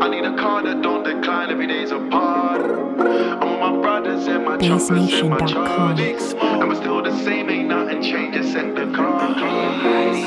I need a car that don't decline, every day's a party. I'm with my brothers and my choppers and my charges, and we're still the same, ain't nothing changed except the car keys.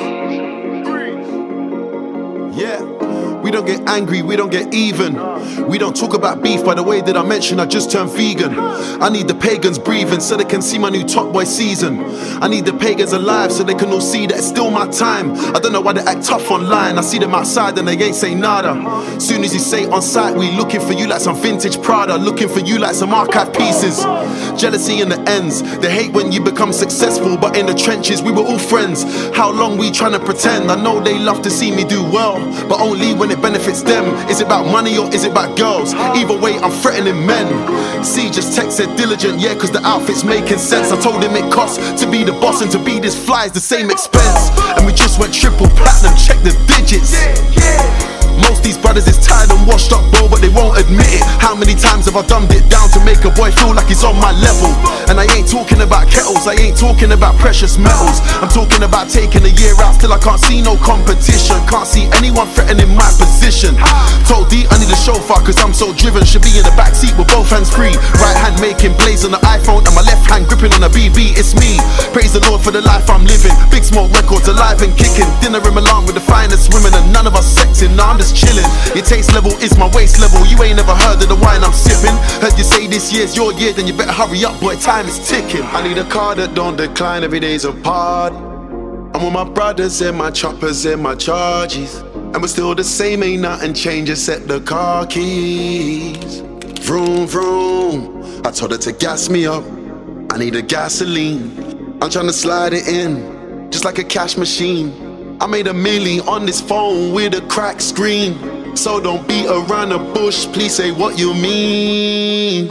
Yeah, we don't get angry, we don't get even. We don't talk about beef. By the way that I mentioned, I just turned vegan. I need the pagans breathing so they can see my new Top Boy season. I need the pagans alive so they can all see that it's still my time. I don't know why they act tough online. I see them outside and they ain't say nada. Soon as you say on site, we looking for you like some vintage Prada, looking for you like some archive pieces. Jealousy in the ends, they hate when you become successful, but in the trenches we were all friends. How long we trying to pretend? I know they love to see me do well, but only when it benefits them. Is it about money or is it about girls? Either way, I'm threatening men. C just texted diligent, yeah, cause the outfit's making sense. I told him it costs to be the boss, and to be this fly is the same expense. And we just went triple platinum, check the digits. Most these brothers is tired and washed up, bro, but they won't admit it. How many times have I dumbed it down to make a boy feel like he's on my level? And I ain't talking about kettles, I ain't talking about precious metals. I'm talking about taking a year out, still I can't see no competition. Can't see anyone threatening my position. Told D I need a chauffeur cause I'm so driven. Should be in the backseat with both hands free. Right hand making plays on the iPhone and my left hand gripping on a BB. It's me, praise the Lord for the life I'm living. Big Smoke Records alive and kicking. Dinner in Milan with the finest women and none of us sexing. Nah, I'm just chilling. Your taste level is my waist level. You ain't never heard of the wine I'm sipping. Heard you say this year's your year, then you better hurry up, boy, time is ticking. I need a car that don't decline, every day's a party. I'm with my brothers and my choppers and my charges, and we're still the same, ain't nothing changed except the car keys. Vroom, vroom, I told her to gas me up, I need a gasoline. I'm trying to slide it in, just like a cash machine. I made a milli on this phone with a cracked screen. So don't beat around the bush, please say what you mean.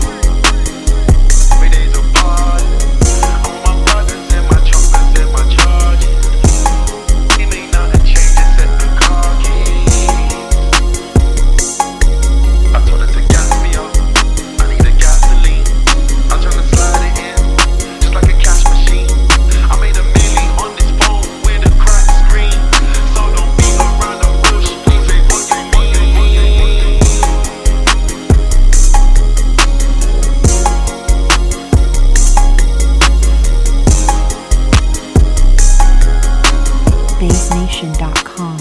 Every day's a party. I'm with my brothers and my choppers and my charges. It ain't nothing changed except the car keys. I told her to gas me up, I need a gasoline. I'm trying to slide it in, just like a cash machine. I made a milli on this phone with a cracked screen. So don't beat around the bush, please say what you mean. BassNation.com